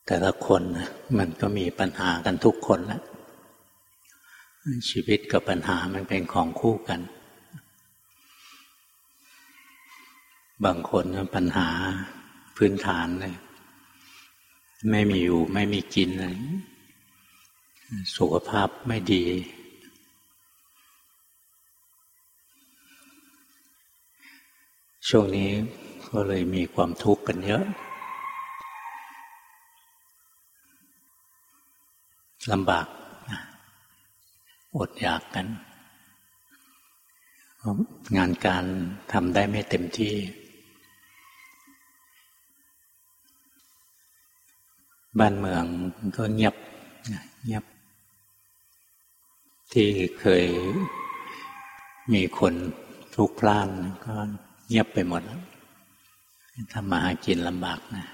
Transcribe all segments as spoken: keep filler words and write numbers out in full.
แต่ละคนมันก็มีปัญหากันทุกคนแหละชีวิตกับปัญหามันเป็นของคู่กันบางคนปัญหาพื้นฐานเลยไม่มีอยู่ไม่มีกินอะไรสุขภาพไม่ดีช่วงนี้ก็เลยมีความทุกข์กันเยอะลำบากอดอยากกันงานการทำได้ไม่เต็มที่บ้านเมืองก็เงียบเงียบที่เคยมีคนพลุกพล่านก็เงียบไปหมดแล้วทำมาหากินลำบากนะ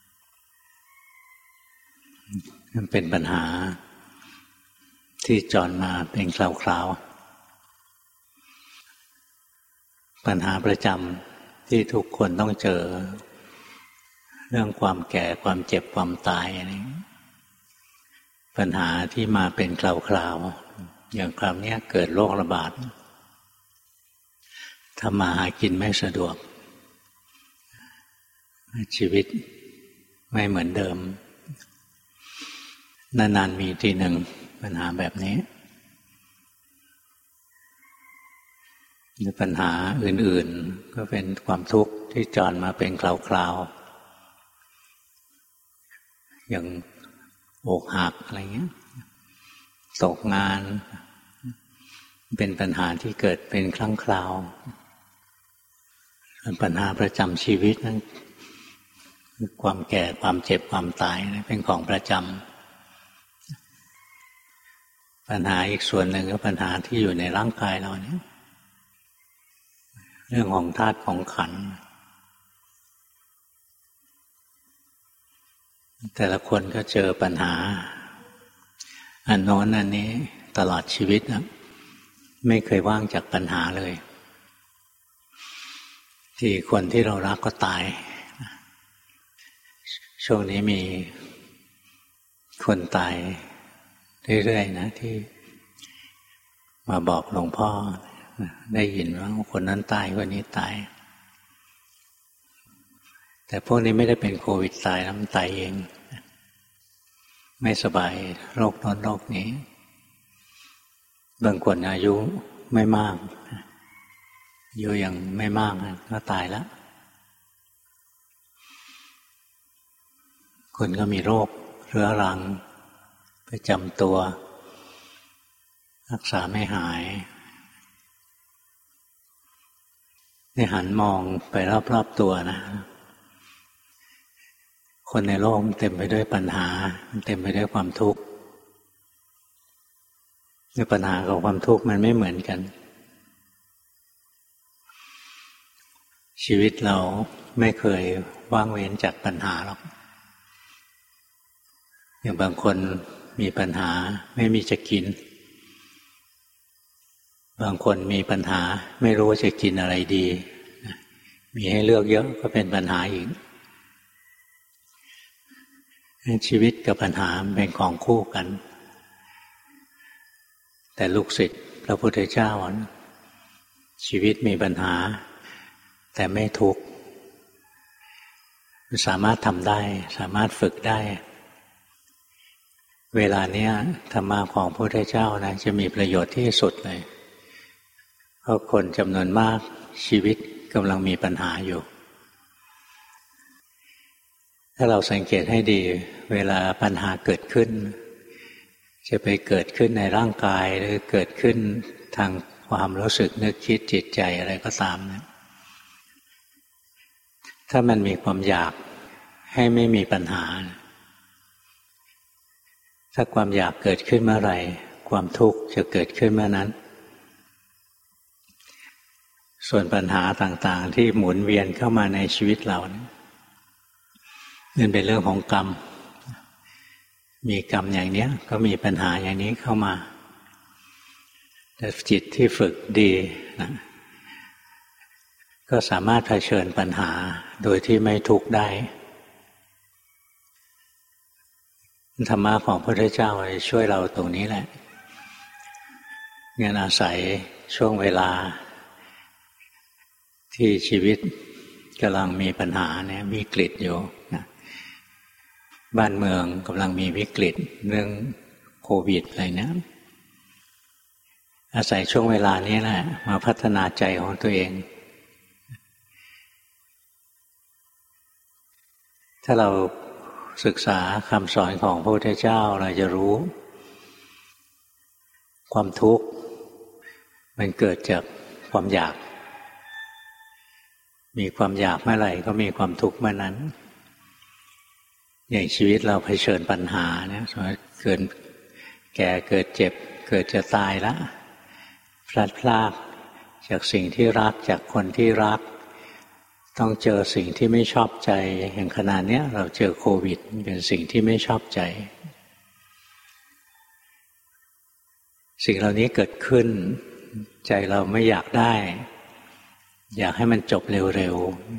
มันเป็นปัญหาที่จรมาเป็นคราวๆปัญหาประจำที่ทุกคนต้องเจอเรื่องความแก่ความเจ็บความตายอะไรปัญหาที่มาเป็นคราวๆอย่างคราวนี้เกิดโรคระบาดทำมาหากินไม่สะดวกชีวิตไม่เหมือนเดิมนานๆมีทีหนึ่งปัญหาแบบนี้หรือปัญหาอื่นๆก็เป็นความทุกข์ที่จรมาเป็นคราวๆอย่างอกหักอะไรเงี้ยตกงานเป็นปัญหาที่เกิดเป็นครั้งคราวปัญหาประจำชีวิตนั้นความแก่ความเจ็บความตายเป็นของประจำปัญหาอีกส่วนหนึ่งก็ปัญหาที่อยู่ในร่างกายเราเนี่ยเรื่องของธาตุของขันธ์แต่ละคนก็เจอปัญหาอันโน้นอันนี้ตลอดชีวิตนะไม่เคยว่างจากปัญหาเลยที่คนที่เรารักก็ตายช่วงนี้มีคนตายเรื่อยๆนะที่มาบอกหลวงพ่อได้ยินว่าคนนั้นตายคนนี้ตายแต่พวกนี้ไม่ได้เป็นโควิดตายแล้วมันตายเองไม่สบายโรคโน้นโรคนี้บางคนอายุไม่มากอายุยังไม่มากก็ตายแล้วคนก็มีโรคเรื้อรังประจำตัวรักษาไม่หายได้หันมองไปรอบๆตัวนะคนในโลกเต็มไปด้วยปัญหาเต็มไปด้วยความทุกข์ด้วยปัญหากับความทุกข์มันไม่เหมือนกันชีวิตเราไม่เคยว่างเว้นจากปัญหาหรอกอย่างบางคนมีปัญหาไม่มีจะกินบางคนมีปัญหาไม่รู้จะกินอะไรดีมีให้เลือกเยอะก็เป็นปัญหาอีกชีวิตกับปัญหาเป็นของคู่กันแต่ลูกศิษย์พระพุทธเจ้าชีวิตมีปัญหาแต่ไม่ทุกข์สามารถทำได้สามารถฝึกได้เวลาเนี้ยธรรมะของพระพุทธเจ้านะจะมีประโยชน์ที่สุดเลยเพราะคนจำนวนมากชีวิตกำลังมีปัญหาอยู่ถ้าเราสังเกตให้ดีเวลาปัญหาเกิดขึ้นจะไปเกิดขึ้นในร่างกายหรือเกิดขึ้นทางความรู้สึกนึกคิดจิตใจอะไรก็ตามนะถ้ามันมีความอยากให้ไม่มีปัญหาถ้าความอยากเกิดขึ้นเมื่อไหร่ความทุกข์จะเกิดขึ้นเมื่อนั้นส่วนปัญหาต่างๆที่หมุนเวียนเข้ามาในชีวิตเรานั่นเป็นเรื่องของกรรมมีกรรมอย่างนี้ก็มีปัญหาอย่างนี้เข้ามาแต่จิตที่ฝึกดีนะก็สามารถเผชิญปัญหาโดยที่ไม่ทุกข์ได้ธรรมะของพระพุทธเจ้าช่วยเราตรงนี้แหละงั้นอาศัยช่วงเวลาที่ชีวิตกำลังมีปัญหาเนี่ยวิกฤตอยู่นะบ้านเมืองกำลังมีวิกฤตเรื่องโควิดอะไรเนี่ยอาศัยช่วงเวลานี้แหละมาพัฒนาใจของตัวเองถ้าเราศึกษาคำสอนของพระพุทธเจ้าเราจะรู้ความทุกข์มันเกิดจากความอยากมีความอยากเมื่อไหร่ก็มีความทุกข์เมื่อนั้นอย่างชีวิตเราเผชิญปัญหาเนี่ยสมมติเกิดแก่เกิดเจ็บเกิดจะตายละพลัดพรากจากสิ่งที่รักจากคนที่รักต้องเจอสิ่งที่ไม่ชอบใจอย่างขนาดนี้เราเจอโควิดเป็นสิ่งที่ไม่ชอบใจสิ่งเหล่านี้เกิดขึ้นใจเราไม่อยากได้อยากให้มันจบเร็ว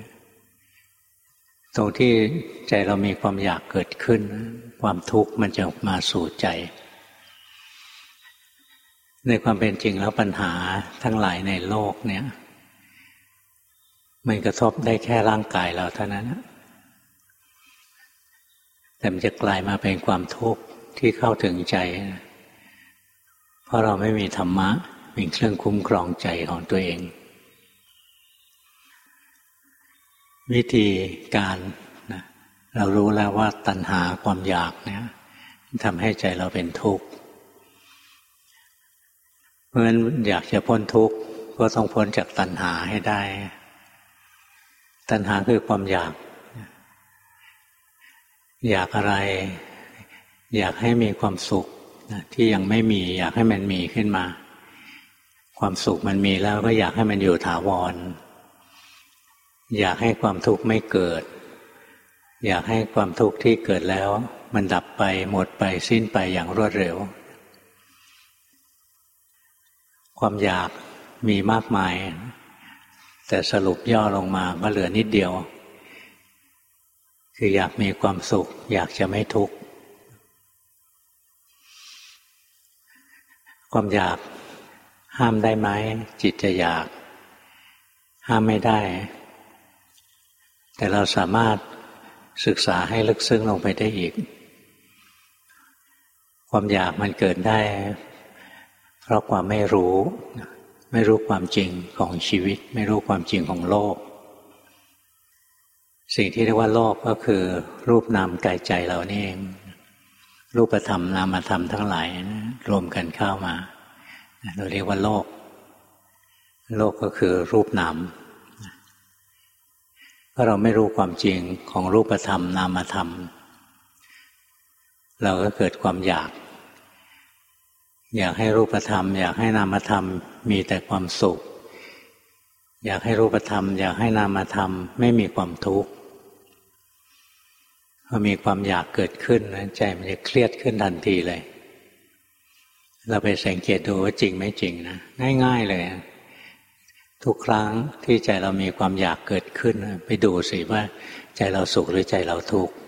ๆตรงที่ใจเรามีความอยากเกิดขึ้นความทุกข์มันจะมาสู่ใจในความเป็นจริงแล้วปัญหาทั้งหลายในโลกเนี่ยมันกระทบได้แค่ร่างกายเราเท่านั้นแต่มันจะกลายมาเป็นความทุกข์ที่เข้าถึงใจเพราะเราไม่มีธรรมะเป็นเครื่องคุ้มครองใจของตัวเองวิธีการนะเรารู้แล้วว่าตัณหาความอยากเนี่ยทำให้ใจเราเป็นทุกข์เพราะฉะนั้นอยากจะพ้นทุกข์ก็ต้องพ้นจากตัณหาให้ได้ตัณหาคือความอยากอยากอะไรอยากให้มีความสุขที่ยังไม่มีอยากให้มันมีขึ้นมาความสุขมันมีแล้วก็อยากให้มันอยู่ถาวรอยากให้ความทุกข์ไม่เกิดอยากให้ความทุกข์ที่เกิดแล้วมันดับไปหมดไปสิ้นไปอย่างรวดเร็วความอยากมีมากมายแต่สรุปย่อลงมาก็เหลือนิดเดียวคืออยากมีความสุขอยากจะไม่ทุกข์ความอยากห้ามได้ไหมจิตจะอยากห้ามไม่ได้แต่เราสามารถศึกษาให้ลึกซึ้งลงไปได้อีกความอยากมันเกิดได้เพราะความไม่รู้ไม่รู้ความจริงของชีวิตไม่รู้ความจริงของโลกสิ่งที่เรียกว่าโลกก็คือรูปนามกายใจเรานี่เองรูปธรรมนามธรรมทั้งหลายนะรวมกันเข้ามาเราเรียกว่าโลกโลกก็คือรูปนามเพราะเราไม่รู้ความจริงของรูปธรรมนามธรรมเราก็เกิดความอยากอยากให้รูปธรรมอยากให้นามธรรมมีแต่ความสุขอยากให้รูปธรรมอยากให้นามธรรมไม่มีความทุกข์พอมีความอยากเกิดขึ้นใจมันจะเครียดขึ้นทันทีเลยเราไปสังเกตดูว่าจริงไม่จริงนะง่ายๆเลยทุกครั้งที่ใจเรามีความอยากเกิดขึ้นไปดูสิว่าใจเราสุขหรือใจเราทุกข์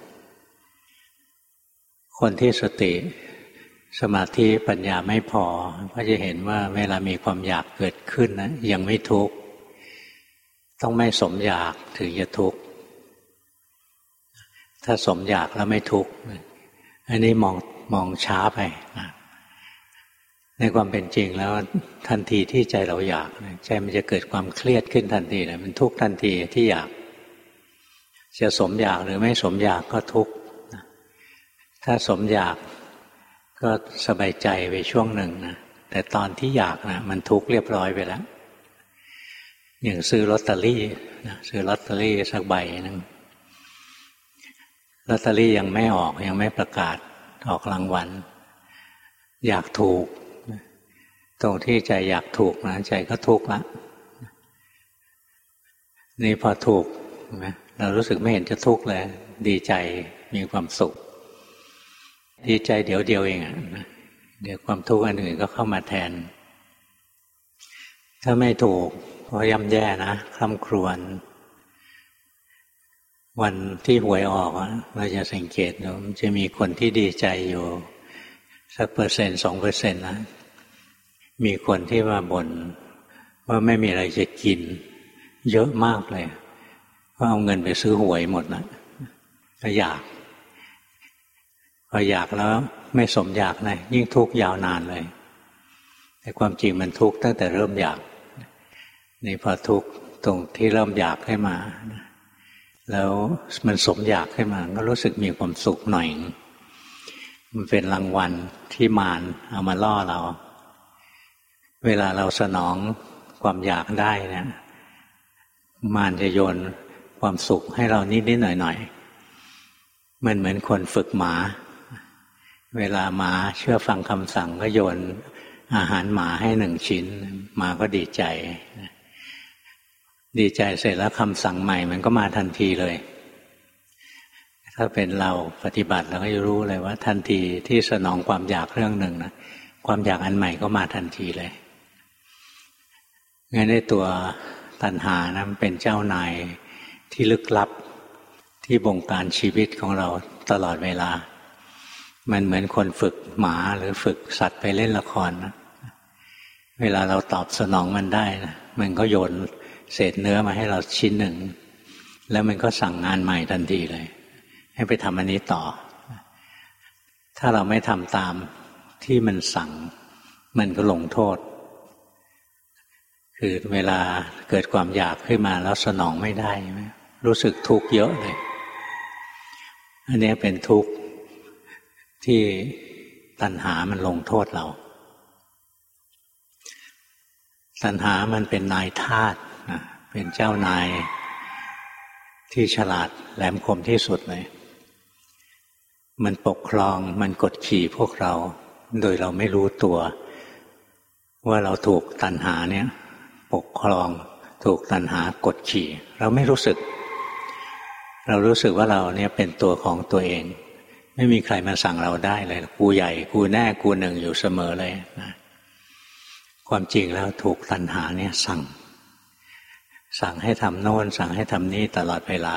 คนที่สติสมาธิปัญญาไม่พอก็จะเห็นว่าเวลามีความอยากเกิดขึ้นนะยังไม่ทุกข์ต้องไม่สมอยากถึงจะทุกข์ถ้าสมอยากแล้วไม่ทุกข์อันนี้มองมองช้าไปนะในความเป็นจริงแล้วทันทีที่ใจเราอยากใจมันจะเกิดความเครียดขึ้นทันทีเลยมันทุกข์ทันทีที่อยากจะสมอยากหรือไม่สมอยากก็ทุกข์ถ้าสมอยากก็สบายใจไปช่วงหนึ่งนะแต่ตอนที่อยากนะมันทุกข์เรียบร้อยไปแล้วอย่างซื้อลอตเตอรี่นะซื้อลอตเตอรี่สักใบนึงลอตเตอรี่ยังไม่ออกยังไม่ประกาศออกรางวัลอยากถูกตรงที่ใจอยากถูกนะใจก็ทุกข์ละนี่พอถูกนะเรารู้สึกไม่เห็นจะทุกข์เลยดีใจมีความสุขดีใจเดี๋ยวเดียวเองอ่ะเดี๋ยวความทุกข์อันอื่นก็เข้ามาแทนถ้าไม่ถูกก็ย่ำแย่นะคร่ำครวญวันที่หวยออกเราจะสังเกตดูมันจะมีคนที่ดีใจอยู่สักเปอร์เซ็นต์สองเปอร์เซ็นต์นะมีคนที่มาบ่นว่าไม่มีอะไรจะกินเยอะมากเลยว่าเอาเงินไปซื้อหวยหมดนะก็อยากพออยากแล้วไม่สมอยากนะยิ่งทุกข์ยาวนานเลยแต่ความจริงมันทุกข์ตั้งแต่เริ่มอยากนี่พอทุกข์ตรงที่เริ่มอยากขึ้นมาแล้วมันสมอยากขึ้นมาก็รู้สึกมีความสุขหน่อยมันเป็นรางวัลที่มารเอามาล่อเราเวลาเราสนองความอยากได้เนี่ยมารจะโยนความสุขให้เรานิดๆหน่อยๆมันเหมือนคนฝึกหมาเวลาหมาเชื่อฟังคำสั่งก็โยนอาหารหมาให้หนึ่งชิ้นหมาก็ดีใจดีใจเสร็จแล้วคำสั่งใหม่มันก็มาทันทีเลยถ้าเป็นเราปฏิบัติเราก็จะรู้เลยว่าทันทีที่สนองความอยากเรื่องหนึ่งนะความอยากอันใหม่ก็มาทันทีเลยงั้นในตัวตัณหานะมันเป็นเจ้านายที่ลึกลับที่บงการชีวิตของเราตลอดเวลามันเหมือนคนฝึกหมาหรือฝึกสัตว์ไปเล่นละครนะเวลาเราตอบสนองมันได้นะมันก็โยนเศษเนื้อมาให้เราชิ้นหนึ่งแล้วมันก็สั่งงานใหม่ทันทีเลยให้ไปทำอันนี้ต่อถ้าเราไม่ทำตามที่มันสั่งมันก็ลงโทษคือเวลาเกิดความอยากขึ้นมาแล้วสนองไม่ได้รู้สึกทุกข์เยอะเลยอันนี้เป็นทุกข์ที่ตัณหามันลงโทษเราตัณหามันเป็นนายทาสนะเป็นเจ้านายที่ฉลาดแหลมคมที่สุดเลยมันปกครองมันกดขี่พวกเราโดยเราไม่รู้ตัวว่าเราถูกตัณหาเนี่ยปกครองถูกตัณหากดขี่เราไม่รู้สึกเรารู้สึกว่าเราเนี่ยเป็นตัวของตัวเองไม่มีใครมาสั่งเราได้เลยกูใหญ่กูแน่กูหนึ่งอยู่เสมอเลยนะความจริงแล้วถูกตัณหาเนี่ยสั่งสั่งให้ทำโน่นสั่งให้ทำนี่ตลอดเวลา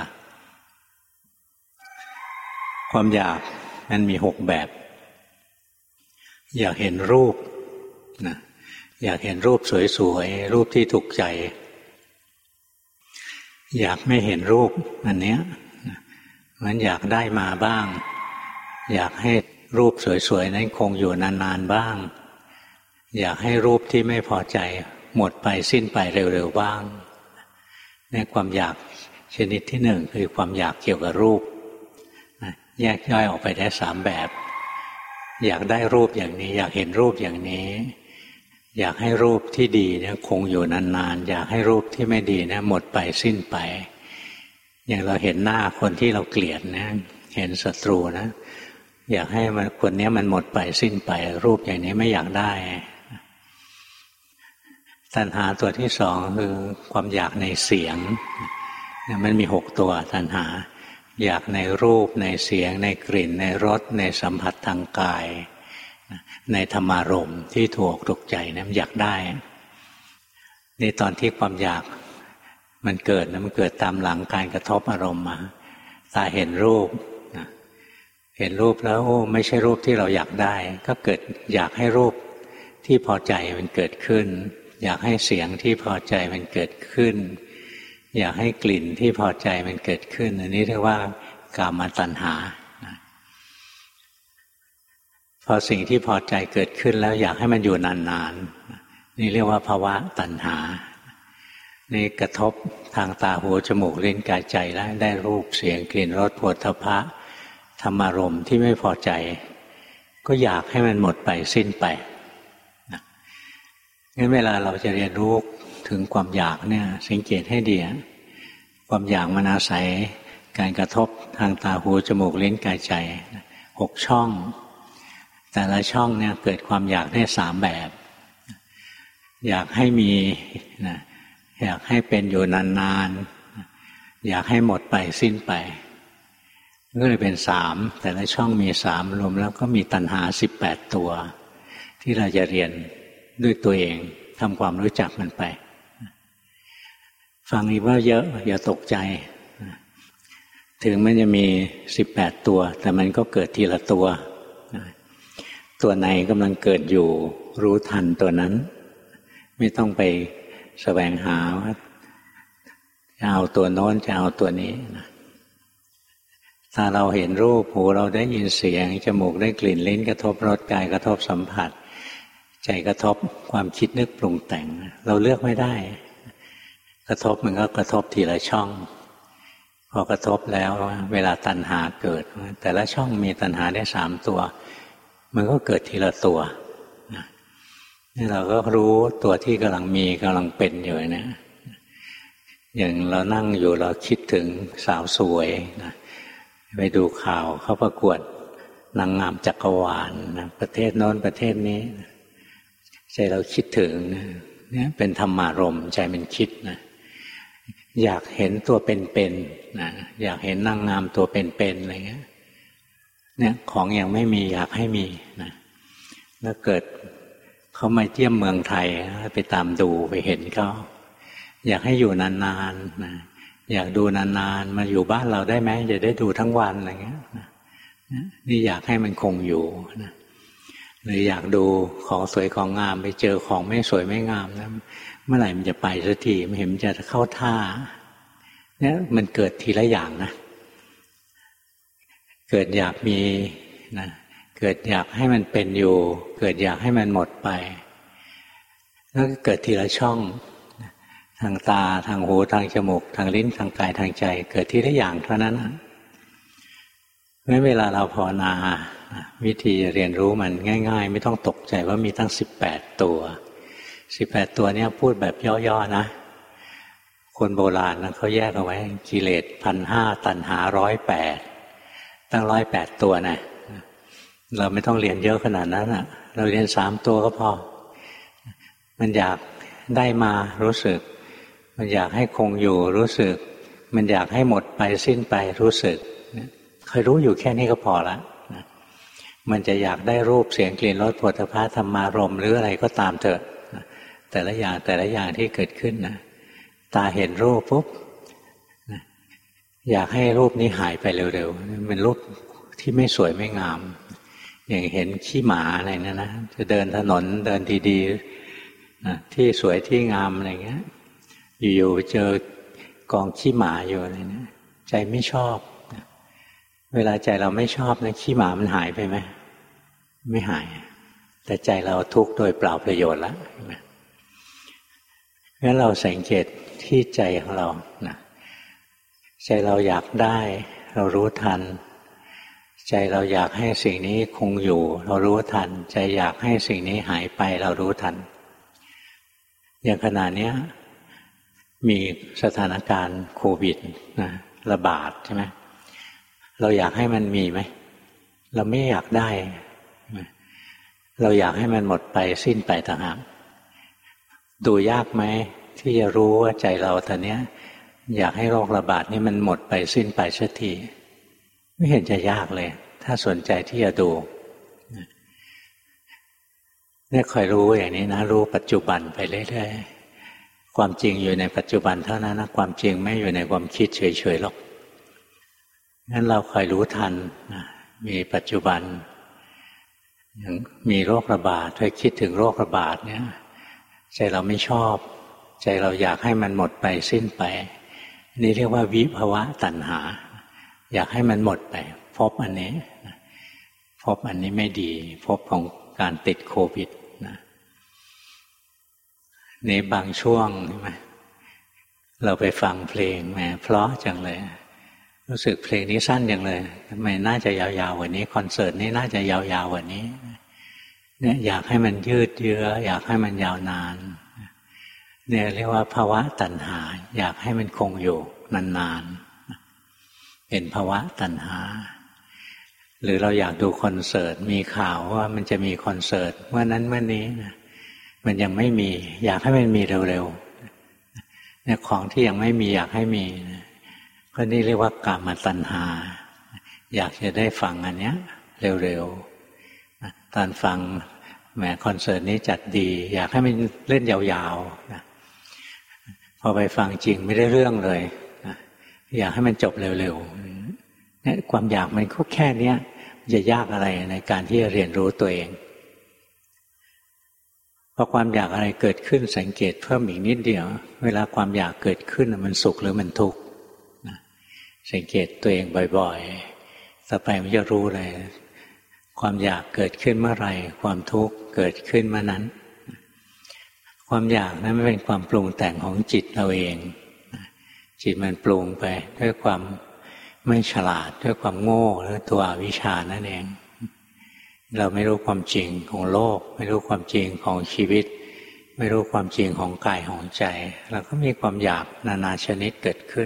ความอยากมันมีหกแบบอยากเห็นรูปนะอยากเห็นรูปสวยๆรูปที่ถูกใจอยากไม่เห็นรูปอันเนี้ยมันอยากได้มาบ้างอยากให้รูปสวยๆนั้นคงอยู่นานๆบ้างอยากให้รูปที่ไม่พอใจหมดไปสิ้นไปเร็วๆบ้างนี่ความอยากชนิดที่หนึ่งคือความอยากเกี่ยวกับรูปแยกย่อยออกไปได้สามแบบอยากได้รูปอย่างนี้อยากเห็นรูปอย่างนี้อยากให้รูปที่ดีเนี่ยคงอยู่นานๆอยากให้รูปที่ไม่ดีเนี่ยหมดไปสิ้นไปอย่างเราเห็นหน้าคนที่เราเกลียดนะเห็นศัตรูนะอยากให้มันคนนี้มันหมดไปสิ้นไปรูปอย่างนี้ไม่อยากได้ตัณหาตัวที่สองคือความอยากในเสียงมันมีหกตัวตัณหาอยากในรูปในเสียงในกลิ่นในรสในสัมผัสทางกายในธรรมารมณ์ที่ถูกถูกใจนะมันอยากได้นี่ตอนที่ความอยากมันเกิดนะมันเกิดตามหลังการกระทบอารมณ์มาตาเห็นรูปนะเห็นรูปแล้วไม่ใช่รูปที่เราอยากได้ก็เกิดอยากให้รูปที่พอใจมันเกิดขึ้นอยากให้เสียงที่พอใจมันเกิดขึ้นอยากให้กลิ่นที่พอใจมันเกิดขึ้นอันนี้เรียกว่ากามตัณหาพอสิ่งที่พอใจเกิดขึ้นแล้วอยากให้มันอยู่นานๆนี่เรียกว่าภาวะตัณหานี่กระทบทางตาหูจมูกลิ้นกายใจแล้วได้รูปเสียงกลิ่นรสโผฏฐัพพะธรรมารมณ์ที่ไม่พอใจก็อยากให้มันหมดไปสิ้นไปงั้นเวลาเราจะเรียนรู้ถึงความอยากเนี่ยสังเกตให้ดีความอยากมันอาศัยการกระทบทางตาหูจมูกลิ้นกายใจหกช่องแต่ละช่องเนี่ยเกิดความอยากได้สามแบบอยากให้มีนะอยากให้เป็นอยู่นานๆอยากให้หมดไปสิ้นไปก็เลยเป็นสามแต่ละช่องมีสามรวมแล้วก็มีตัณหาสิบแปดตัวที่เราจะเรียนด้วยตัวเองทำความรู้จักมันไปฟังนี้ว่าเยอะอย่าตกใจถึงมันจะมีสิบแปดตัวแต่มันก็เกิดทีละตัวตัวไหนกำลังเกิดอยู่รู้ทันตัวนั้นไม่ต้องไปแสวงหาว่าจะเอาตัวโน้นจะเอาตัวนี้นะถ้าเราเห็นรูปหูเราได้ยินเสียงจมูกได้กลิ่นลิ้นกระทบรสกายกระทบสัมผัสใจกระทบความคิดนึกปรุงแต่งเราเลือกไม่ได้กระทบมันก็กระทบทีละช่องพอกระทบแล้วเวลาตัณหาเกิดแต่ละช่องมีตัณหาได้สามตัวมันก็เกิดทีละตัวนี่เราก็รู้ตัวที่กำลังมีกำลังเป็นอยู่นะอย่างเรานั่งอยู่เราคิดถึงสาวสวยนะไปดูข่าวเขาประกวดนางงามจักรวาลนะประเทศโน้นประเทศนี้ใจเราคิดถึงนะเนี่ยเป็นธรรมารมณ์ใจมันคิดนะอยากเห็นตัวเป็นๆนะอยากเห็นนางงามตัวเป็นๆอะไรเงี้ยเนี่ยของยังไม่มีอยากให้มีนะแล้วเกิดเขามาเที่ยมเมืองไทยไปตามดูไปเห็นเขาอยากให้อยู่นานๆนะอยากดูนานๆมาอยู่บ้านเราได้ไหมจะได้ดูทั้งวันอะไรเงี้ยนะนี่อยากให้มันคงอยู่นะหรืออยากดูของสวยของงามไปเจอของไม่สวยไม่งามนะเมื่อไหร่มันจะไปสักทีไม่เห็นมันจะเข้าท่าเนี่ยมันเกิดทีละอย่างนะเกิดอยากมีนะเกิดอยากให้มันเป็นอยู่เกิดอยากให้มันหมดไปแล้วก็เกิดทีละช่องทางตาทางหูทางจมูกทางลิ้นทางกายทางใจเกิดทีละอย่างเท่านั้นนะเพราะฉะนั้นเวลาเราภาวนาวิธีเรียนรู้มันง่ายๆไม่ต้องตกใจว่ามีตั้งสิบแปดตัวสิบแปดตัวนี้พูดแบบย่อๆนะคนโบราณนะเขาแยกเอาไว้กิเลสพันห้าตัณหาร้อยแปดตั้งร้อยแปดตัวนะเราไม่ต้องเรียนเยอะขนาดนั้นนะเราเรียนสามตัวก็พอมันอยากได้มารู้สึกมันอยากให้คงอยู่รู้สึกมันอยากให้หมดไปสิ้นไปรู้สึกเคยรู้อยู่แค่นี้ก็พอละนะมันจะอยากได้รูปเสียงกลิ่นรสโผฏฐัพพะธรรมารมณ์หรืออะไรก็ตามเถอะนะแต่ละอย่างแต่ละอย่างที่เกิดขึ้นนะตาเห็นรูปปุ๊บนะอยากให้รูปนี้หายไปเร็วๆเป็นรูปที่ไม่สวยไม่งามอย่างเห็นขี้หมาอะไรนั่นนะจะเดินถนนเดินดีๆนะที่สวยที่งามอะไรเงี้ยอยู่ๆเจอกองขี้หมาอยู่อะไรเนี่ยใจไม่ชอบนะเวลาใจเราไม่ชอบนะขี้หมามันหายไปไหมไม่หายแต่ใจเราทุกข์โดยเปล่าประโยชน์แล้วงั้นเราสังเกตที่ใจของเรานะใจเราอยากได้เรารู้ทันใจเราอยากให้สิ่งนี้คงอยู่เรารู้ทันใจอยากให้สิ่งนี้หายไปเรารู้ทันอย่างขณะนี้มีสถานการณ์โควิดนะระบาดใช่ไหมเราอยากให้มันมีไหมเราไม่อยากได้เราอยากให้มันหมดไปสิ้นไปต่างหากดูยากไหมที่จะรู้ว่าใจเราตอนนี้อยากให้โรคระบาดนี้มันหมดไปสิ้นไปสักทีไม่เห็นจะยากเลยถ้าสนใจที่จะดูเนี่ยคอยรู้อย่างนี้นะรู้ปัจจุบันไปเรื่อยๆความจริงอยู่ในปัจจุบันเท่านั้นนะความจริงไม่อยู่ในความคิดเฉยๆหรอกงั้นเราคอยรู้ทันนะมีปัจจุบันอย่างมีโรคระบาดถ้าคิดถึงโรคระบาดเนี่ยใจเราไม่ชอบใจเราอยากให้มันหมดไปสิ้นไปนี่เรียกว่าวิภวะตัณหาอยากให้มันหมดไปพบอันนี้พบอันนี้ไม่ดีพบของการติดโควิดนะในบางช่วงใช่ไหมเราไปฟังเพลงแหมเพราะจังเลยรู้สึกเพลงนี้สั้นจังเลยทำไมน่าจะยาวๆกว่านี้คอนเสิร์ตนี้น่าจะยาวๆกว่านี้เนี่ยอยากให้มันยืดเยื้ออยากให้มันยาวนานเนี่ยเรียกว่าภาวะตัณหาอยากให้มันคงอยู่นานๆเป็นภาวะตัณหาหรือเราอยากดูคอนเสิร์ตมีข่าวว่ามันจะมีคอนเสิร์ตเมื่อนั้นเมื่อนี้นะมันยังไม่มีอยากให้มันมีเร็วๆเนี่ยของที่ยังไม่มีอยากให้มีนะก็นี่เรียกว่ากามตัณหาอยากจะได้ฟังอันเนี้ยเร็วๆตอนฟังแหมคอนเสิร์ตนี้จัดดีอยากให้มันเล่นยาวๆนะพอไปฟังจริงไม่ได้เรื่องเลยนะอยากให้มันจบเร็วเนี่ยความอยากมันก็แค่เนี้ยจะยากอะไรในการที่จะเรียนรู้ตัวเองพอความอยากอะไรเกิดขึ้นสังเกตเพิ่มอีกนิดเดียวเวลาความอยากเกิดขึ้นมันสุขหรือมันทุกข์สังเกตตัวเองบ่อยๆต่อไปมันจะรู้เลยความอยากเกิดขึ้นเมื่อไหร่ความทุกข์เกิดขึ้นเมื่อนั้นความอยากนั้นไม่เป็นความปรุงแต่งของจิตเราเองจิตมันปรุงไปด้วยความไม่ฉลาดด้วยความโง่หรือตัวอวิชชานั่นเองเราไม่รู้ความจริงของโลกไม่รู้ความจริงของชีวิตไม่รู้ความจริงของกายของใจเราก็มีความอยากนานาชนิดเกิดขึ้น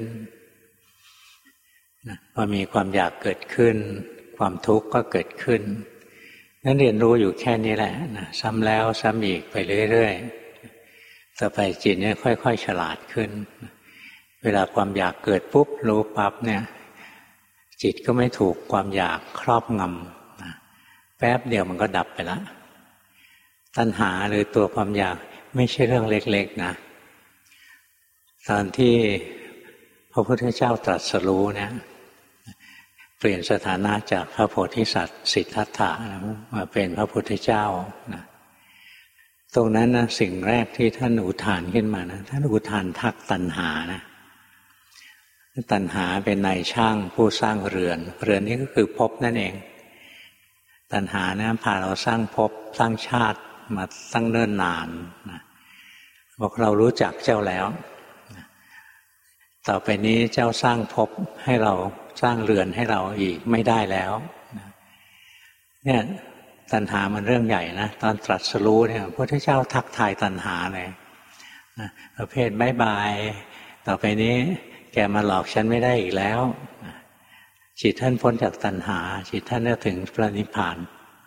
พอมีความอยากเกิดขึ้นความทุกข์ก็เกิดขึ้นนั้นเรียนรู้อยู่แค่นี้แหละนะซ้ำแล้วซ้ำอีกไปเรื่อยๆต่อไปจิตเนี่ยค่อยๆฉลาดขึ้นเวลาความอยากเกิดปุ๊บรู้ปั๊บเนี่ยจิตก็ไม่ถูกความอยากครอบงำนะแป๊บเดียวมันก็ดับไปละตัณหาหรือตัวความอยากไม่ใช่เรื่องเล็กๆนะตอนที่พระพุทธเจ้าตรัสรู้เนี่ยเปลี่ยนสถานะจากพระโพธิสัตว์สิทธัตถะมาเป็นพระพุทธเจ้านะตรงนั้นนะสิ่งแรกที่ท่านอุทานขึ้นมานะท่านอุทานทักตัณหานะตัณหาเป็นนายช่างผู้สร้างเรือนเรือนนี้ก็คือภพนั่นเองตัณหานะพาเราสร้างภพสร้างชาติมาตั้งเนิ่นนานนะบอกเรารู้จักเจ้าแล้วต่อไปนี้เจ้าสร้างภพให้เราสร้างเรือนให้เราอีกไม่ได้แล้วเนี่ยตัณหามันเรื่องใหญ่นะตอนตรัสรู้เนี่ยพระพุทธเจ้าทักทายตัณหาเลยนะประเภทบ๊ายบายต่อไปนี้แกมาหลอกฉันไม่ได้อีกแล้วจิตท่านพ้นจากตัณหาจิตท่านได้ถึงพระนิพพาน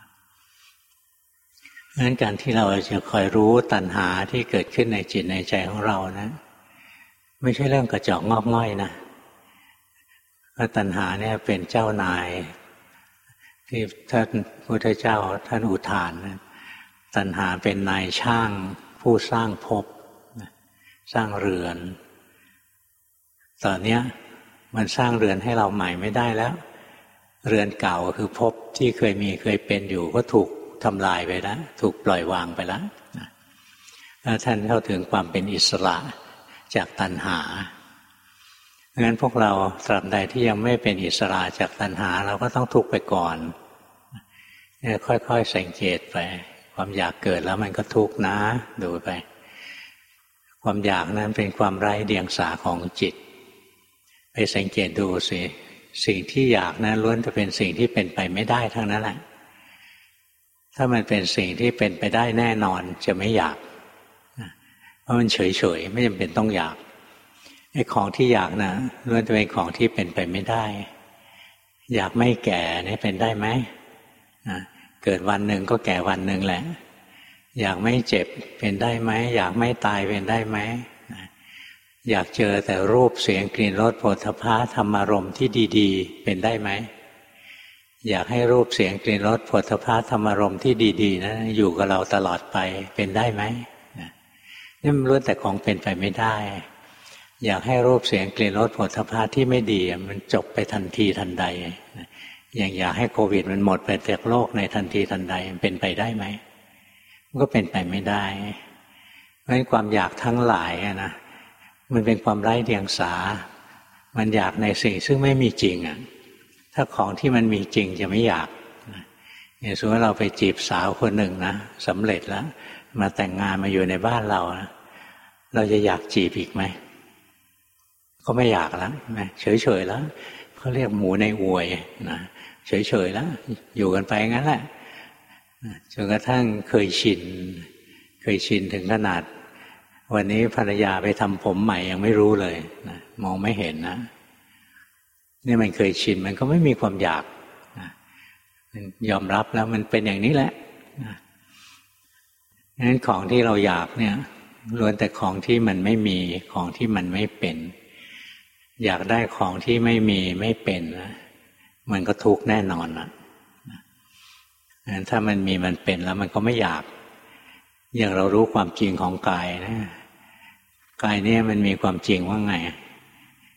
เพราะฉะนั้นการที่เราจะคอยรู้ตัณหาที่เกิดขึ้นในจิตในใจของเรานะไม่ใช่เรื่องกระจอกงอกง่อยนะเพราะตัณหาเนี่ยเป็นเจ้านายที่ท่านพุทธเจ้าท่านอุทานนะตัณหาเป็นนายช่างผู้สร้างภพสร้างเรือนตอนนี้มันสร้างเรือนให้เราใหม่ไม่ได้แล้วเรือนเก่าคือภพที่เคยมีเคยเป็นอยู่ก็ถูกทำลายไปแล้วถูกปล่อยวางไปแล้วแล้วท่านเข้าถึงความเป็นอิสระจากตัณหางั้นพวกเราตราบใดที่ยังไม่เป็นอิสระจากตัณหาเราก็ต้องทุกข์ไปก่อนค่อยๆสังเกตไปความอยากเกิดแล้วมันก็ทุกข์นะดูไปความอยากนั้นเป็นความไร้เดียงสาของจิตไปสังเกตดูสิสิ่งที่อยากนั้นล้วนจะเป็นสิ่งที่เป็นไปไม่ได้ทั้งนั้นแหละถ้ามันเป็นสิ่งที่เป็นไปได้แน่นอนจะไม่อยากเพราะมันเฉยๆไม่จำเป็นต้องอยากไอ้ของที่อยากนะล้วนจะเป็นของที่เป็นไปไม่ได้อยากไม่แก่นี่เป็นได้ไหมเกิดวันหนึ่งก็แก่วันหนึ่งแหละอยากไม่เจ็บเป็นได้ไหมอยากไม่ตายเป็นได้ไหมอยากเจอแต่รูปเสียงกลิ่นรสโผฏฐัพพะธรรมารมณ์ที่ดีๆเป็นได้ไหมอยากให้รูปเสียงกลิ่นรสโผฏฐัพพะธรรมารมณ์ที่ดีๆนะอยู่กับเราตลอดไปเป็นได้ไหมนี่มันล้วนแต่ของเป็นไปไม่ได้อยากให้รูปเสียงกลิ่นรสโผฏฐัพพะที่ไม่ดีมันจบไปทันทีทันใดอย่างอยากให้โควิดมันหมดไปจากโลกในทันทีทันใดมันเป็นไปได้ไหมมันก็เป็นไปไม่ได้เพราะฉะนั้นความอยากทั้งหลายนะมันเป็นความไร้เดียงสามันอยากในสิ่งซึ่งไม่มีจริงอ่ะถ้าของที่มันมีจริงจะไม่อยากอย่างสมมติว่าเราไปจีบสาวคนหนึ่งนะสำเร็จแล้วมาแต่งงานมาอยู่ในบ้านเรานะเราจะอยากจีบอีกไหมก็ไม่อยากแล้วเฉยๆแล้วเขาเรียกหมูในอวยนะเฉยๆแล้วอยู่กันไปงั้นแหละจนกระทั่งเคยชินเคยชินถึงขนาดวันนี้ภรรยาไปทำผมใหม่ยังไม่รู้เลยนะมองไม่เห็นนะนี่มันเคยชินมันก็ไม่มีความอยากนะยอมรับแล้วมันเป็นอย่างนี้แหละนะงั้นของที่เราอยากเนี่ยล้วนแต่ของที่มันไม่มีของที่มันไม่เป็นอยากได้ของที่ไม่มีไม่เป็นนะมันก็ทุกข์แน่นอนนะงั้นถ้ามันมีมันเป็นแล้วมันก็ไม่อยากอย่างเรารู้ความจริงของกายนะกายเนี่ยมันมีความจริงว่าไง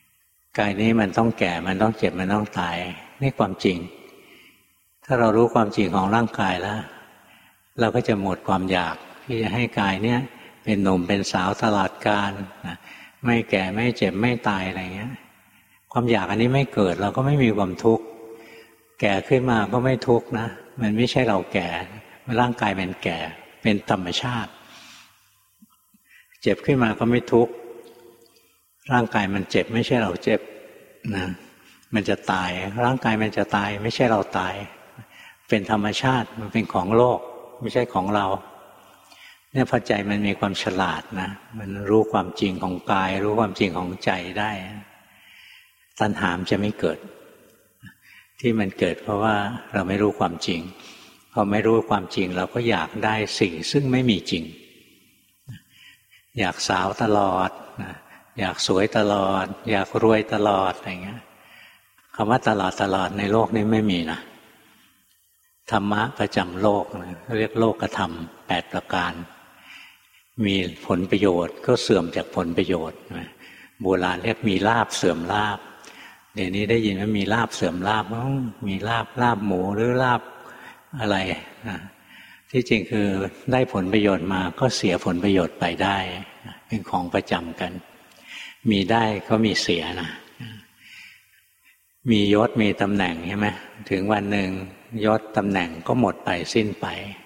กายนี้มันต้องแก่มันต้องเจ็บมันต้องตายนี่ความจริงถ้าเรารู้ความจริงของร่างกายแล้วเราก็จะหมดความอยากที่จะให้กายเนี้ยเป็นหนุ่มเป็นสาวตลอดกาลนะไม่แก่ไม่เจ็บไม่ตายอะไรเงี้ยความอยากอันนี้ไม่เกิดเราก็ไม่มีความทุกข์แก่ขึ้นมาก็ไม่ทุกข์นะมันไม่ใช่เราแก่ร่างกายมันแก่เป็นธรรมชาติเจ็บขึ้นมาก็ไม่ทุกข์ร่างกายมันเจ็บไม่ใช่เราเจ็บนะมันจะตายร่างกายมันจะตายไม่ใช่เราตายเป็นธรรมชาติมันเป็นของโลกไม่ใช่ของเราเนี่ยพอใจมันมีความฉลาดนะมันรู้ความจริงของกายรู้ความจริงของใจได้ตัณหาจะไม่เกิดที่มันเกิดเพราะว่าเราไม่รู้ความจริงพอไม่รู้ความจริงเราก็อยากได้สิ่งซึ่งไม่มีจริงอยากสาวตลอดอยากสวยตลอดอยากรวยตลอดอะไรเงี้ยคำว่าตลอดตลอดในโลกนี้ไม่มีนะธรรมะประจำโลกเรียกโลกธรรมแปดประการมีผลประโยชน์ก็เสื่อมจากผลประโยชน์โบราณเรียกมีลาภเสื่อมลาภเดี๋ยวนี้ได้ยินว่ามีลาภเสื่อมลาภมีลาภลาภหมูหรือลาภอะไรนะที่จริงคือได้ผลประโยชน์มาก็เสียผลประโยชน์ไปได้เป็นของประจำกันมีได้ก็มีเสียนะมียศมีตำแหน่งใช่ไหมถึงวันหนึ่งยศตำแหน่งก็หมดไปสิ้นไป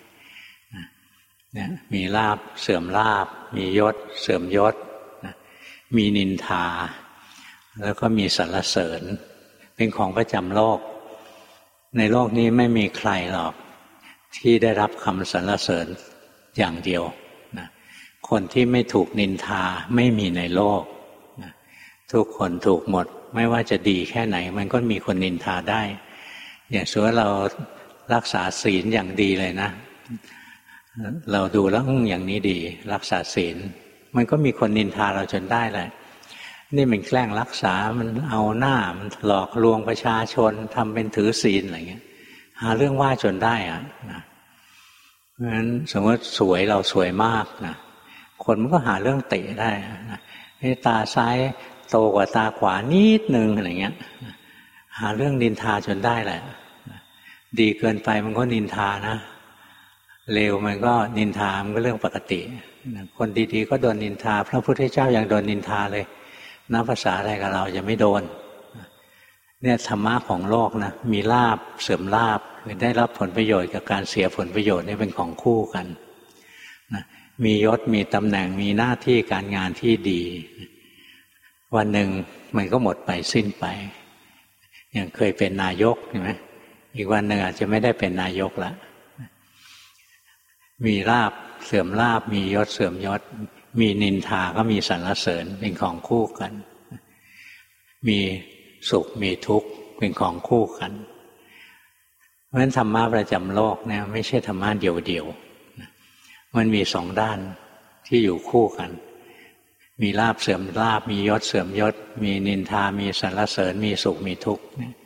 นะมีลาภเสื่อมลาภมียศเสื่อมยศนะมีนินทาแล้วก็มีสรรเสริญเป็นของประจำโลกในโลกนี้ไม่มีใครหรอกที่ได้รับคำสรรเสริญอย่างเดียวนะคนที่ไม่ถูกนินทาไม่มีในโลกนะทุกคนถูกหมดไม่ว่าจะดีแค่ไหนมันก็มีคนนินทาได้อย่างสมมติเรารักษาศีลอย่างดีเลยนะเราดูแล้วอย่างนี้ดีรักษาศีลมันก็มีคนนินทาเราจนได้เลยนี่มันแกล้งรักษามันเอาหน้ามันหลอกลวงประชาชนทำเป็นถือศีลอะไรเงี้ยหาเรื่องว่าจนได้อะนะเพราะฉะนั้นสมมติสวยเราสวยมากนะคนมันก็หาเรื่องเตะได้นะให้ตาซ้ายโตกว่าตาขวานิดนึงอะไรเงี้ยหาเรื่องนินทาจนได้แหละดีเกินไปมันก็นินทานะเลวมันก็นินทามันก็เรื่องปกติคนดีๆก็โดนนินทาพระพุทธเจ้ายังโดนนินทาเลยนับภาษาอะไรกับเราจะไม่โดนเนี่ยธรรมะของโลกนะมีลาภเสื่อมลาภคือได้รับผลประโยชน์กับการเสียผลประโยชน์นี่เป็นของคู่กันนะมียศมีตำแหน่งมีหน้าที่การงานที่ดีวันหนึ่งมันก็หมดไปสิ้นไปอย่างเคยเป็นนายกใช่ไหมอีกวันหนึ่งอาจจะไม่ได้เป็นนายกละมีลาภเสื่อมลาภมียศเสื่อมยศมีนินทาก็มีสรรเสริญเป็นของคู่กันมีสุขมีทุกข์เป็นของคู่กันเพราะฉะนั้นธรรมะประจำโลกเนี่ยไม่ใช่ธรรมะเดี่ยวๆมันมีสองด้านที่อยู่คู่กันมีลาภเสื่อมลาภมียศเสื่อมยศมีนินทามีสรรเสริญมีสุขมีทุกข์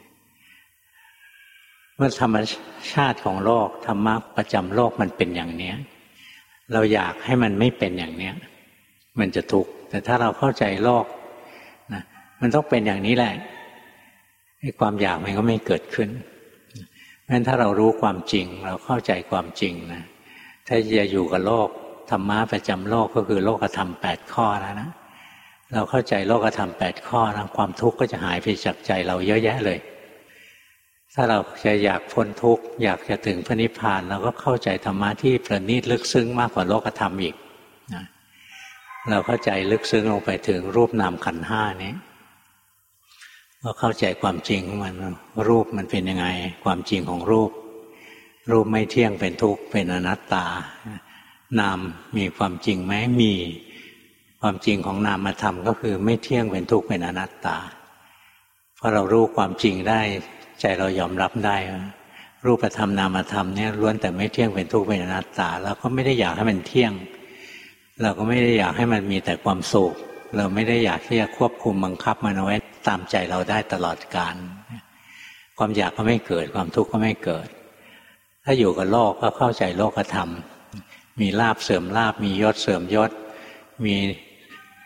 เมื่อธรรมชาติของโลกธรรมะประจำโลกมันเป็นอย่างนี้เราอยากให้มันไม่เป็นอย่างนี้มันจะทุกข์แต่ถ้าเราเข้าใจโลกนะมันต้องเป็นอย่างนี้แหละให้ความอยากมันก็ไม่เกิดขึ้นเพราะฉะนั้นถ้าเรารู้ความจริงเราเข้าใจความจริงนะถ้าจะอยู่กับโลกธรรมะประจำโลกก็คือโลกธรรมแปดข้อแล้วนะเราเข้าใจโลกธรรมแปดข้อนะความทุกข์ก็จะหายไปจากใจเราเยอะแยะเลยถ้าเราจะอยากพ้นทุกข์อยากจะถึงพระนิพพานเราก็เข้าใจธรรมะที่ประณีตลึกซึ้งมากกว่าโลกธรรมอีกนะเราเข้าใจลึกซึ้งลงไปถึงรูปนามขันธ์ห้านี้ก็เข้าใจความจริงของมันรูปมันเป็นยังไงความจริงของรูปรูปไม่เที่ยงเป็นทุกข์เป็นอนัตตานามมีความจริงไหมมีความจริงของนามธรรมก็คือไม่เที่ยงเป็นทุกข์เป็นอนัตตาพอเรารู้ความจริงได้ใจเรายอมรับได้รูปธรรมนามธรรมเนี่ยล้วนแต่ไม่เที่ยงเป็นทุกข์เป็นอนัตตาเราก็ไม่ได้อยากให้มันเที่ยงเราก็ไม่ได้อยากให้มันมีแต่ความสุขเราไม่ได้อยากที่จะควบคุมบังคับมันเอาไว้ตามใจเราได้ตลอดกาลความอยากก็ไม่เกิดความทุกข์ก็ไม่เกิดถ้าอยู่กับโลกก็เข้าใจโลกธรรมมีลาภเสื่อมลาภมียศเสื่อมยศมี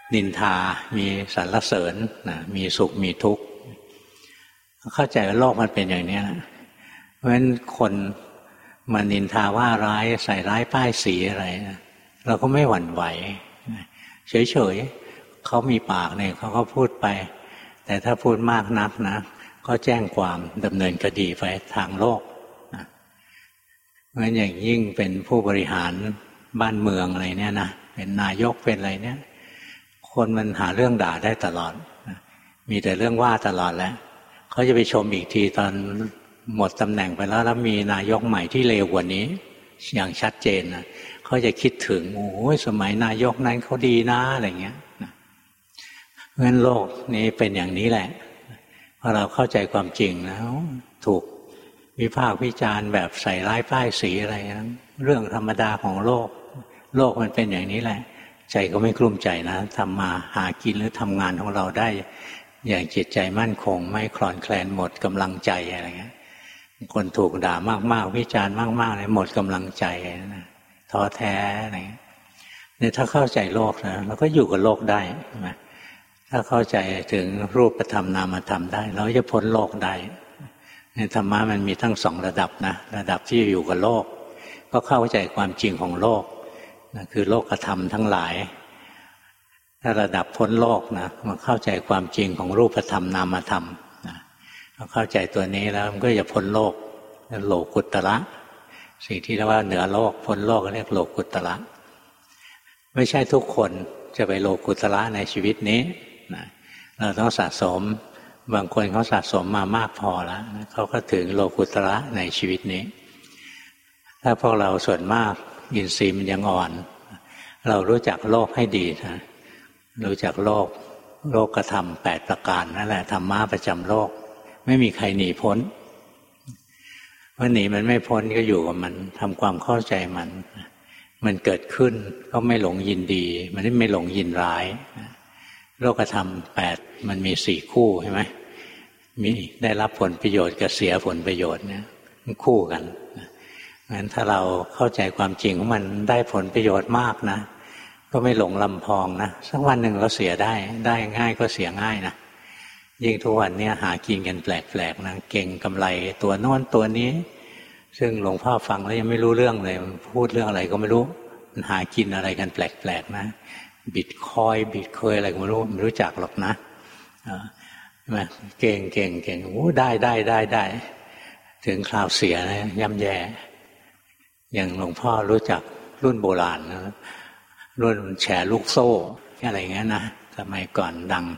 นินทามีสรรเสริญนะมีสุขมีทุกข์เข้าใจว่าโลกมันเป็นอย่างนี้นะเพราะฉะนั้นคนมานินทาว่าร้ายใส่ร้ายป้ายสีอะไรนะเราก็ไม่หวั่นไหวเฉยๆเขามีปากเนี่ยเขาก็พูดไปแต่ถ้าพูดมากนักนะก็แจ้งความดำเนินคดีไปทางโลกนะเพราะฉะนั้นอย่างยิ่งเป็นผู้บริหารบ้านเมืองอะไรเนี่ยนะเป็นนายกเป็นอะไรเนี่ยคนมันหาเรื่องด่าได้ตลอดนะมีแต่เรื่องว่าตลอดแหละเขาจะไปชมอีกทีตอนหมดตำแหน่งไปแล้วแล้วมีนายกใหม่ที่เลวกว่านี้อย่างชัดเจนนะเขาจะคิดถึงโอ้ยสมัยนายกนั้นเขาดีนะอะไรเงี้ยเพราะฉะนั้นโลกนี้เป็นอย่างนี้แหละพอเราเข้าใจความจริงนะถูกวิพากษ์วิจารณ์แบบใส่ร้ายป้ายสีอะไรนะเรื่องธรรมดาของโลกโลกมันเป็นอย่างนี้แหละใจก็ไม่กลุ้มใจนะทำมาหากินหรือทำงานของเราได้อย่างจิตใจมั่นคงไม่คลอนแคลนหมดกำลังใจอะไรเงี้ยคนถูกด่ามากๆวิจารณ์มากๆเลยหมดกำลังใจนะท้อแท้อะไรเงี้ยเนี่ยถ้าเข้าใจโลกนะเราก็อยู่กับโลกได้ใช่ไหมถ้าเข้าใจถึงรูปธรรมนามธรรมได้เราจะพ้นโลกได้ในธรรมะมันมีทั้งสองระดับนะระดับที่อยู่กับโลกก็เข้าใจความจริงของโลกนะคือโลกธรรมทั้งหลายถ้าระดับพ้นโลกนะมาเข้าใจความจริงของรูปธรรมนามธรรมนะพอเข้าใจตัวนี้แล้วมันก็จะพ้นโลกโลกุตระสิ่งที่เรียกว่าเหนือโลกพ้นโลกเรียกโลกุตระไม่ใช่ทุกคนจะไปโลกุตระในชีวิตนี้นะเราต้องสะสมบางคนเขาสะสมมามากพอแล้วนะเขาก็ถึงโลกุตระในชีวิตนี้ถ้าพวกเราส่วนมากอินทรีย์มันยังอ่อนเรารู้จักโลกให้ดีนะรู้จักโลกโลกธรรมแปดประการนั่นแหละธรรมะประจำโลกไม่มีใครหนีพ้นว่าหนีมันไม่พ้นก็อยู่กับมันทำความเข้าใจมันมันเกิดขึ้นก็ไม่หลงยินดีมันไม่หลงยินร้ายโลกธรรมแปดมันมีสี่คู่ใช่ไหมมีได้รับผลประโยชน์กับเสียผลประโยชน์เนี่ยมันคู่กันงั้นถ้าเราเข้าใจความจริงของมันได้ผลประโยชน์มากนะก็ไม่หลงลำพองนะสักวันหนึ่งเราเสียได้ได้ง่ายก็เสียง่ายนะยิ่งทุกวันนี้หากินกันแปลกๆนะเก่งกำไรตัวโน้นตัวนี้ซึ่งหลวงพ่อฟังแล้วยังไม่รู้เรื่องเลยพูดเรื่องอะไรก็ไม่รู้มันหากินอะไรกันแปลกๆนะบิตคอยบิตเคยอะไรก็ไม่รู้ไม่รู้จักหรอกนะมาเก่งเก่งเก่งโอ้ได้ได้ได้ได้ถึงคราวเสียนะย่ำแย่อย่างหลวงพ่อรู้จักรุ่นโบราณนะรุ่นแชร์ลูกโซ่อะไรอย่างเงี้ยนะสมัยก่อนดัง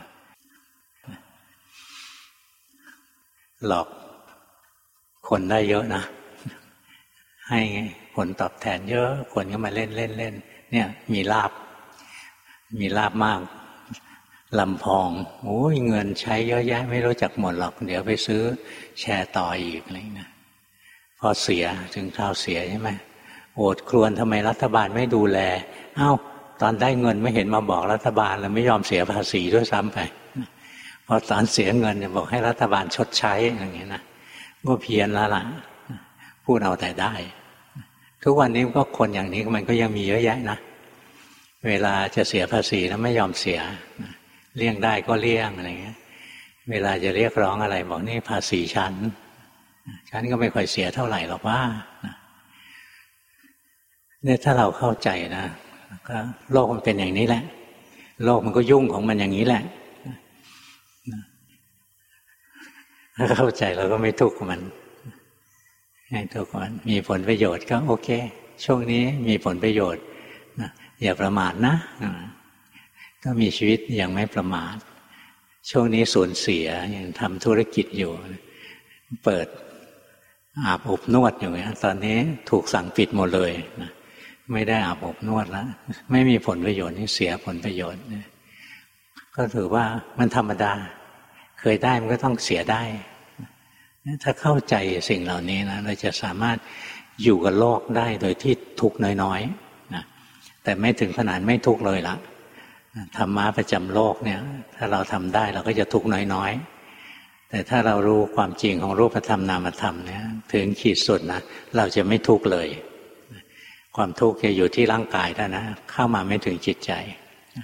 หลอกคนได้เยอะนะให้ผลตอบแทนเยอะคนก็มาเล่นเล่นเล่นเนี่ยมีลาภมีลาภมากลำพองโอ้ยเงินใช้เยอะแยะไม่รู้จักหมดหรอกเดี๋ยวไปซื้อแชร์ต่ออีกอะไรนะพอเสียถึงคราวเสียใช่ไหมโอดครวญทำไมรัฐบาลไม่ดูแลเอ้าตอนได้เงินไม่เห็นมาบอกรัฐบาลแล้วไม่ยอมเสียภาษีด้วยซ้ำไปพอตอนเสียเงินจะบอกให้รัฐบาลชดใช้อย่างเงี้ยนะก็เพี้ยนแล้วล่ะพูดเอาแต่ได้ทุกวันนี้ก็คนอย่างนี้มันก็ยังมีเยอะแยะนะเวลาจะเสียภาษีแล้วไม่ยอมเสียเลี่ยงได้ก็เลี่ยงอะไรเงี้ยเวลาจะเรียกร้องอะไรบอกนี่ภาษีฉันฉันก็ไม่ค่อยเสียเท่าไหร่หรอกว่าเนี่ยถ้าเราเข้าใจนะก็โลกมันเป็นอย่างนี้แหละโลกมันก็ยุ่งของมันอย่างนี้แหละถ้าเข้าใจเราก็ไม่ทุกข์กับมันไม่ทุกข์กับมันมีผลประโยชน์ก็โอเคช่วงนี้มีผลประโยชน์นะอย่าประมาทนะก็มีชีวิตอย่างไม่ประมาทช่วงนี้สูญเสียอย่างทำธุรกิจอยู่เปิดอาบอบนวดอยู่เนี่ยตอนนี้ถูกสั่งปิดหมดเลยนะไม่ได้อาบอบนวดแล้วไม่มีผลประโยชน์นี่เสียผลประโยชน์ก็ถือว่ามันธรรมดาเคยได้มันก็ต้องเสียได้ถ้าเข้าใจสิ่งเหล่านี้นะเราจะสามารถอยู่กับโลกได้โดยที่ทุกข์น้อยๆนะแต่ไม่ถึงขนาดไม่ทุกข์เลยละธรรมะประจำโลกเนี่ยถ้าเราทำได้เราก็จะทุกข์น้อยๆแต่ถ้าเรารู้ความจริงของรูปธรรมนามธรรมเนี่ยถึงขีดสุดนะเราจะไม่ทุกข์เลยความทุกข์จะอยู่ที่ร่างกายเท่านั้นเข้ามาไม่ถึงจิตใจ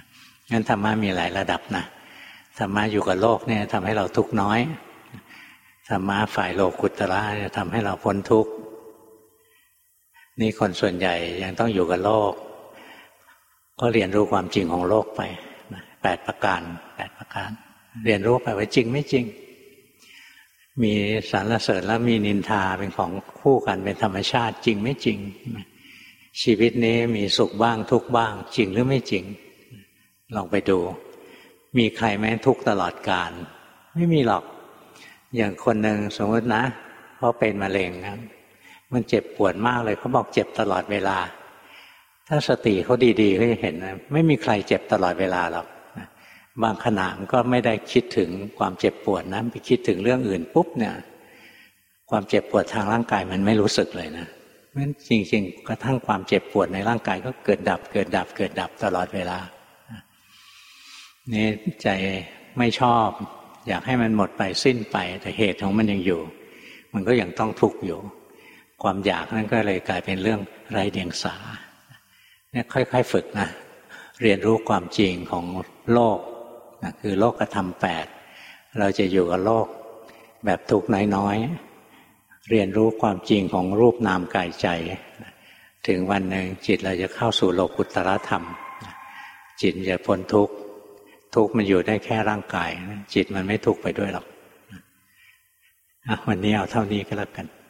งั้นธรรมะมีหลายระดับนะธรรมะอยู่กับโลกเนี่ยทำให้เราทุกข์น้อยธรรมะฝ่ายโลกุตระเนี่ยทำให้เราพ้นทุกข์นี่คนส่วนใหญ่ยังต้องอยู่กับโลกก็เรียนรู้ความจริงของโลกไปแปดประการแปดประการเรียนรู้ไปว่าจริงไม่จริงมีสรรเสริญและมีนินทาเป็นของคู่กันเป็นธรรมชาติจริงไม่จริงชีวิตนี้มีสุขบ้างทุกข์บ้างจริงหรือไม่จริงลองไปดูมีใครไหมทุกข์ตลอดกาลไม่มีหรอกอย่างคนหนึ่งสมมตินะเพราะเป็นมะเร็งนะมันเจ็บปวดมากเลยเขาบอกเจ็บตลอดเวลาถ้าสติเขาดีๆเขาจะเห็นนะไม่มีใครเจ็บตลอดเวลาหรอกบางขณะมันก็ไม่ได้คิดถึงความเจ็บปวดนะไปคิดถึงเรื่องอื่นปุ๊บเนี่ยความเจ็บปวดทางร่างกายมันไม่รู้สึกเลยนะเพราะฉะนั้นจริงๆกระทั่งความเจ็บปวดในร่างกายก็เกิดดับเกิดดับเกิดดับตลอดเวลานี่ใจไม่ชอบอยากให้มันหมดไปสิ้นไปแต่เหตุของมันยังอยู่มันก็ยังต้องทุกข์อยู่ความอยากนั้นก็เลยกลายเป็นเรื่องไร้เดียงสาเนี่ยค่อยๆฝึกนะเรียนรู้ความจริงของโลกนะคือโลกธรรมแปดเราจะอยู่กับโลกแบบทุกข์น้อยๆเรียนรู้ความจริงของรูปนามกายใจถึงวันหนึ่งจิตเราจะเข้าสู่โลกุตตรธรรมจิตจะพ้นทุกข์ทุกข์มันอยู่ได้แค่ร่างกายจิตมันไม่ทุกข์ไปด้วยหรอกวันนี้เอาเท่านี้ก็แล้วกัน